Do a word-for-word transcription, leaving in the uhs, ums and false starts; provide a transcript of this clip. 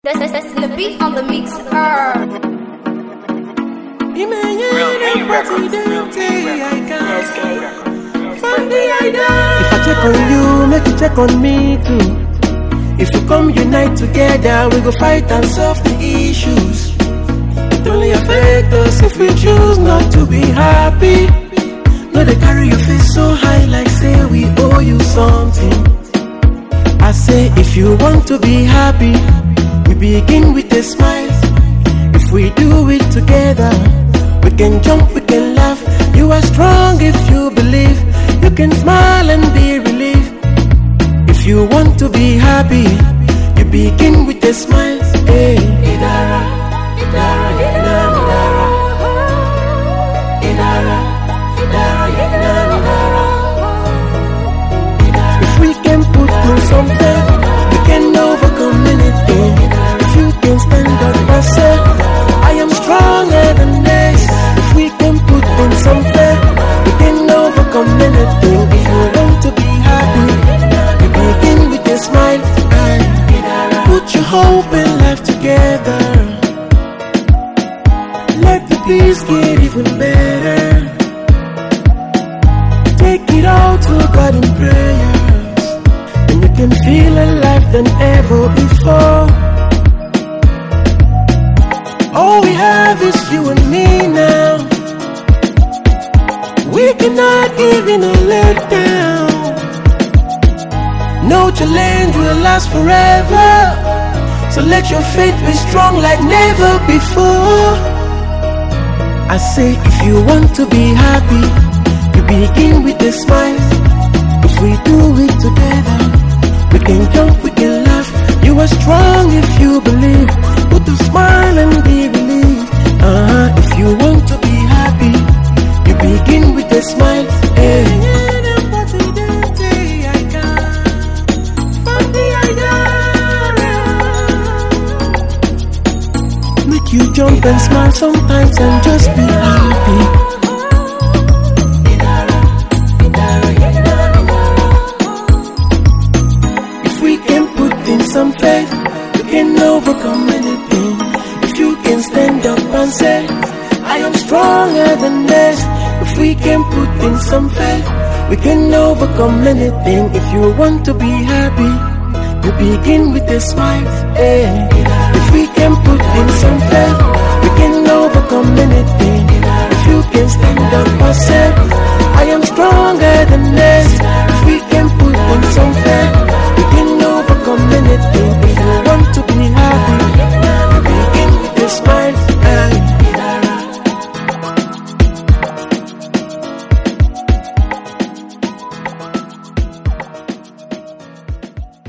That's, that's, that's the beat on the mix. Uh. If I check on you, make you check on me too. If you come unite together, we go fight and solve the issues. It only affect us if we choose not to be happy. No, they carry your face so high like say we owe you something. I say if you want to be happy, we begin with a smile. If we do it together, we can jump, we can laugh. You are strong if you believe. You can smile and be relieved. If you want to be happy, you begin with a smile. Hey, Idara, Idara, Idara, Idara, Idara, Idara, Idara. If we can put through something, we can overcome anything. If you can stand up and say, I am stronger than this. If we can put in something, we can overcome anything. If you want to be happy, you begin with a smile. Put your hope in life together. Let the peace get even better. Take it all to God in prayers, and you can feel alive than ever before. All we have is you and me now. We cannot give in or let down. No challenge will last forever. So let your faith be strong like never before. I say if you want to be happy, you begin with a smile. If we do it together, we can jump, we can laugh. You are strong if you believe. Put a smile and be relieved. Uh-huh. If you want to be happy, you begin with a smile. Hey. Make you jump and smile sometimes and just be happy. If we can put in some faith, we can overcome anything. If you can stand up and say, I am stronger than this. If we can put in some faith, we can overcome anything. If you want to be happy, you begin with a smile. Hey. If we can put in some faith, we can overcome anything. If you can stand up and say, I am stronger than this. If we can put in some faith, we can overcome anything. If you want to be happy, you begin with a smile. Hey.